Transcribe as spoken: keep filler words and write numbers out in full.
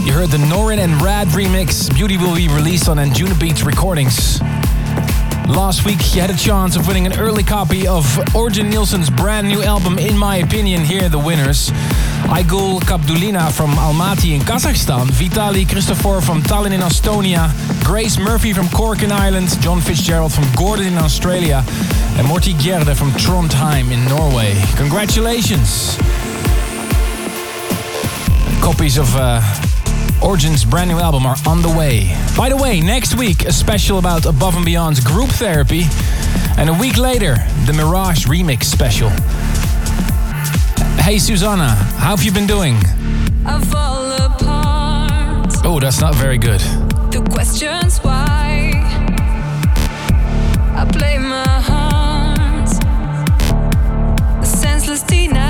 You heard the Norin and Rad remix. Beauty will be released on Anjunabeats Recordings. Last week you had a chance of winning an early copy of Orjan Nilsen's brand new album, In My Opinion. Here are the winners. Aygul Kapdulina from Almaty in Kazakhstan, Vitali Christopher from Tallinn in Estonia, Grace Murphy from Cork in Ireland, John Fitzgerald from Gordon in Australia, and Morty Gjerde from Trondheim in Norway. Congratulations! Copies of uh, Orjan's brand new album are on the way. By the way, next week a special about Above and Beyond's Group Therapy, and a week later the Mirage remix special. Hey Susanna, how have you been doing? I fall apart. Oh, that's not very good. The question's why I play my heart. The senseless denial.